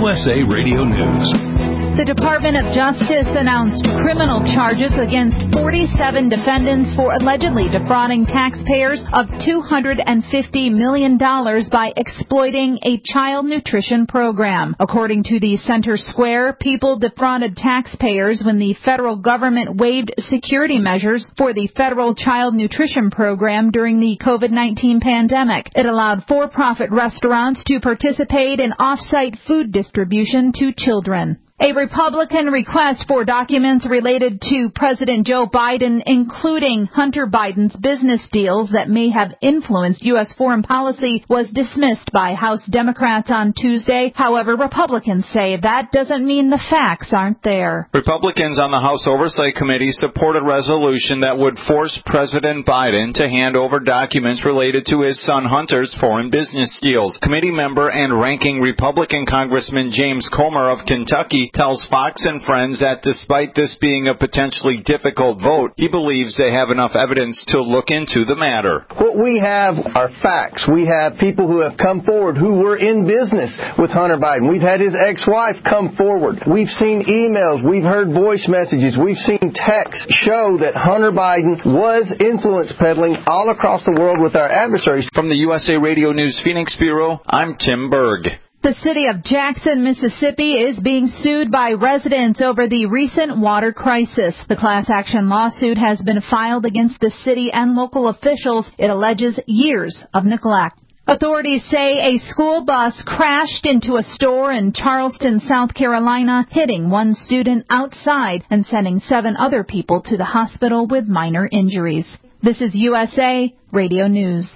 USA Radio News. The Department of Justice announced criminal charges against 47 defendants for allegedly defrauding taxpayers of $250 million by exploiting a child nutrition program. According to the Center Square, people defrauded taxpayers when the federal government waived security measures for the federal child nutrition program during the COVID-19 pandemic. It allowed for-profit restaurants to participate in off-site food distribution to children. A Republican request for documents related to President Joe Biden, including Hunter Biden's business deals that may have influenced U.S. foreign policy, was dismissed by House Democrats on Tuesday. However, Republicans say that doesn't mean the facts aren't there. Republicans on the House Oversight Committee support a resolution that would force President Biden to hand over documents related to his son Hunter's foreign business deals. Committee member and ranking Republican Congressman James Comer of Kentucky tells Fox and Friends that despite this being a potentially difficult vote, he believes they have enough evidence to look into the matter. What we have are facts. We have people who have come forward who were in business with Hunter Biden. We've had his ex-wife come forward. We've seen emails. We've heard voice messages. We've seen texts show that Hunter Biden was influence peddling all across the world with our adversaries. From the USA Radio News Phoenix Bureau, I'm Tim Berg. The city of Jackson, Mississippi is being sued by residents over the recent water crisis. The class action lawsuit has been filed against the city and local officials. It alleges years of neglect. Authorities say a school bus crashed into a store in Charleston, South Carolina, hitting one student outside and sending 7 other people to the hospital with minor injuries. This is USA Radio News.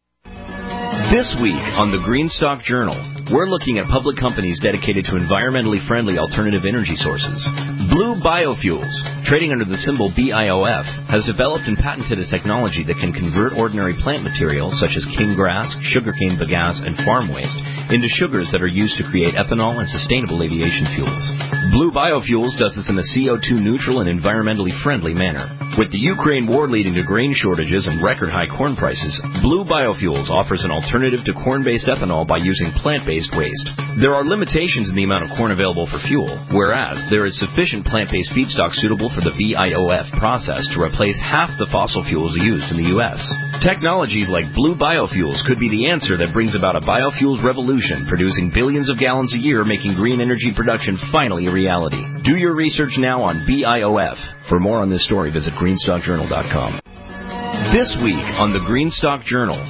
This week on the Greenstock Journal, we're looking at public companies dedicated to environmentally friendly alternative energy sources. Blue Biofuels, trading under the symbol BIOF, has developed and patented a technology that can convert ordinary plant materials such as king grass, sugarcane bagasse, and farm waste into sugars that are used to create ethanol and sustainable aviation fuels. Blue Biofuels does this in a CO2 neutral and environmentally friendly manner. With the Ukraine war leading to grain shortages and record high corn prices, Blue Biofuels offers an alternative to corn-based ethanol by using plant-based waste. There are limitations in the amount of corn available for fuel, whereas there is sufficient plant-based feedstock suitable for the BIOF process to replace half the fossil fuels used in the U.S. Technologies like Blue Biofuels could be the answer that brings about a biofuels revolution, producing billions of gallons a year, making green energy production finally a reality. Do your research now on BIOF. For more on this story, visit greenstockjournal.com. This week on the Greenstock Journal.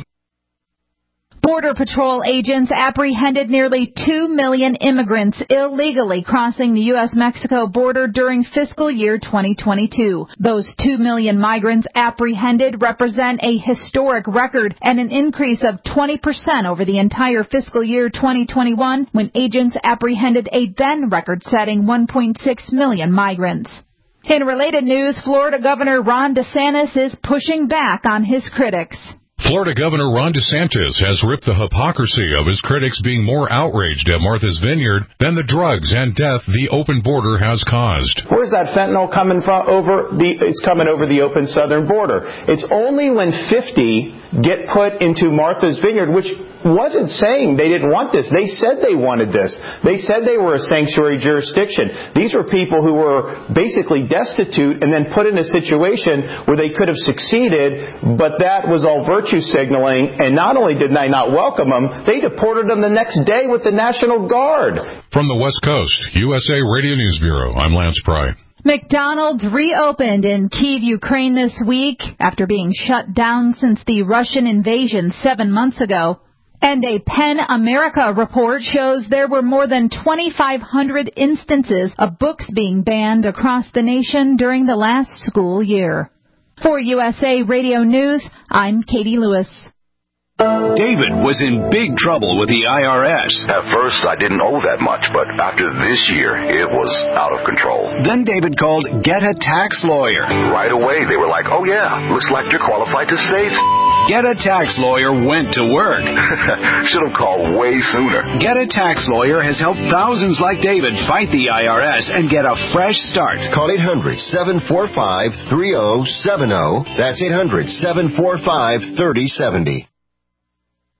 Border Patrol agents apprehended nearly 2 million immigrants illegally crossing the U.S.-Mexico border during fiscal year 2022. Those 2 million migrants apprehended represent a historic record and an increase of 20% over the entire fiscal year 2021, when agents apprehended a then record-setting 1.6 million migrants. In related news, Florida Governor Ron DeSantis is pushing back on his critics. Florida Governor Ron DeSantis has ripped the hypocrisy of his critics being more outraged at Martha's Vineyard than the drugs and death the open border has caused. Where's that fentanyl coming from? It's coming over the open southern border. It's only when 50 get put into Martha's Vineyard, which wasn't saying they didn't want this. They said they wanted this. They said they were a sanctuary jurisdiction. These were people who were basically destitute and then put in a situation where they could have succeeded, but that was all virtue signaling, and not only did they not welcome them, they deported them the next day with the National Guard. From the West Coast, USA Radio News Bureau, I'm Lance Pry. McDonald's reopened in Kyiv, Ukraine this week after being shut down since the Russian invasion 7 months ago. And a PEN America report shows there were more than 2,500 instances of books being banned across the nation during the last school year. For USA Radio News, I'm Katie Lewis. David was in big trouble with the IRS. At first, I didn't owe that much, but after this year, it was out of control. Then David called Get a Tax Lawyer. Right away, they were like, oh yeah, looks like you're qualified to save. Get a Tax Lawyer went to work. Should have called way sooner. Get a Tax Lawyer has helped thousands like David fight the IRS and get a fresh start. Call 800-745-3070. That's 800-745-3070.